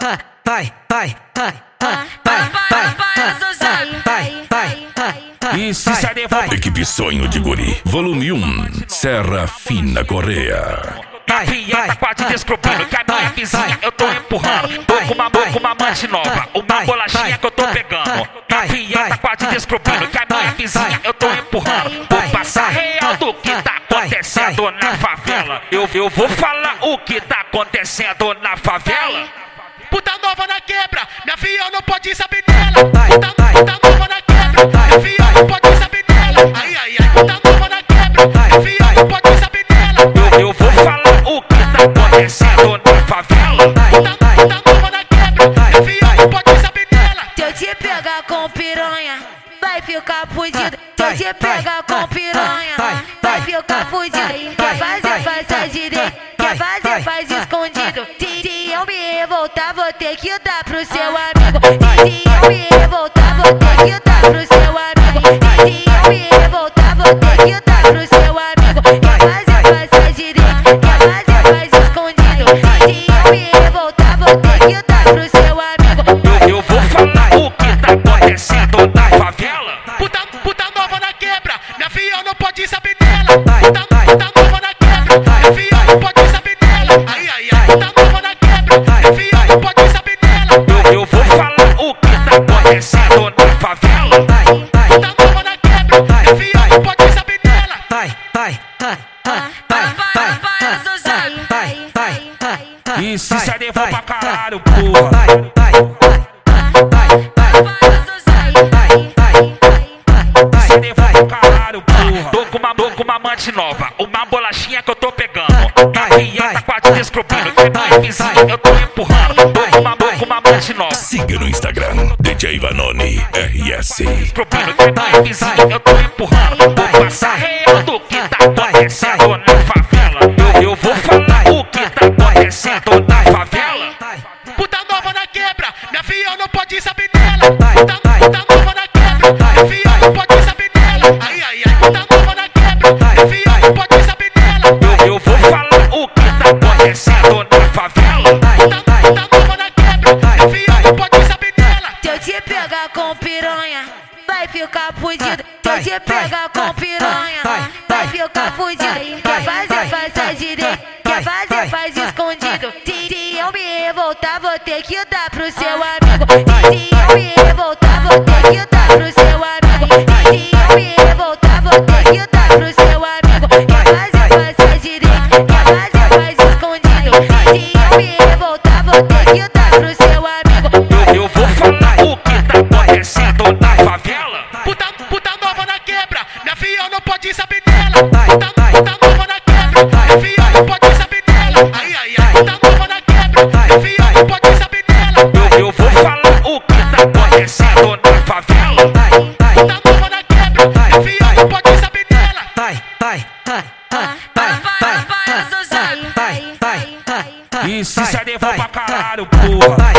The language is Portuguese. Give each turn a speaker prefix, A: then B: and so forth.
A: E se for Equipe Sonho de Guri, volume 1, Serra Fina Correia.
B: A filha tá quase descobrindo que a minha vizinha eu tô empurrando. Tô com uma amante nova, uma bolachinha que eu tô pegando. A filha tá quase descobrindo que a minha vizinha eu tô empurrando. Vou passar real do que tá acontecendo na favela. Eu vou falar o que tá acontecendo na favela.
C: Puta nova na quebra, minha filha não pode saber dela. Puta nova na quebra, minha filha não pode saber dela. Ai, puta nova na quebra, minha filha não pode saber dela.
B: Eu vou falar o que tá acontecendo na favela.
C: Puta nova na quebra, minha filha não pode saber dela.
D: Se eu te pegar com piranha, vai ficar fudido. Se eu te pegar com piranha, vai ficar fudido. Quer fazer, faz direito. Quer fazer, faz escondido. Se eu me revoltar, vou ter que dar pro seu amigo. Se eu me revoltar, vou ter que dar pro seu amigo. Se eu me revoltar, vou ter que dar pro seu amigo. Quer fazer, faz direito. Quer fazer, faz escondido. Se eu me revoltar, vou ter que dar pro seu amigo.
B: Eu vou falar o que tá acontecendo na favela.
C: Puta nova na quebra, minha filha não pode saber dela. Puta nova na quebra, minha filha não pode saber dela. Ai, puta nova na quebra, minha filha não pode saber dela.
B: Eu vou falar o que tá acontecendo na favela.
C: Puta nova na quebra, minha filha não pode saber dela.
A: E se
B: for pra caralho, porra. Tô com uma amante nova, uma bolachinha que eu tô pegando. A filha tá quase descobrindo que a minha vizinha eu tô empurrando. Tô com uma amante nova.
A: Siga no Instagram, DJ Vanoni RS.
B: Descobrindo que a minha vizinha eu tô empurrando. Vou passar real do que tá acontecendo na favela. Eu vou falar o que tá acontecendo na favela.
C: Puta nova na quebra, minha filha não pode saber dela. Puta nova na quebra, minha filha não pode saber dela. Ai, puta nova na quebra, minha filha não pode saber dela.
B: Eu vou falar o que tá acontecendo na favela.
C: Puta nova na quebra, minha filha não pode saber dela.
D: Se eu te pegar com piranha, vai ficar fudido. Se eu te pegar com piranha, vai ficar fudido. Quer fazer, faz direito. Quer fazer, faz escondido. Se eu me revoltar, vou ter que dar pro seu amigo. Se eu me revoltar, vou ter que dar pro seu amigo. Se eu me revoltar, vou ter que dar pro seu amigo. Quer fazer, faz direito. Quer fazer, faz escondido. Se eu me revoltar, vou ter que dar pro seu amigo.
B: Eu vou falar o que tá acontecendo na favela.
C: Puta nova na quebra, minha filha não pode saber dela. Puta nova na quebra, minha filha não pode saber dela. Ai, puta nova na quebra, minha filha não pode saber dela.
B: Eu vou falar o que tá acontecendo na favela.
C: Puta nova na quebra, minha filha não pode saber dela.
A: E
B: se for pra caralho, porra.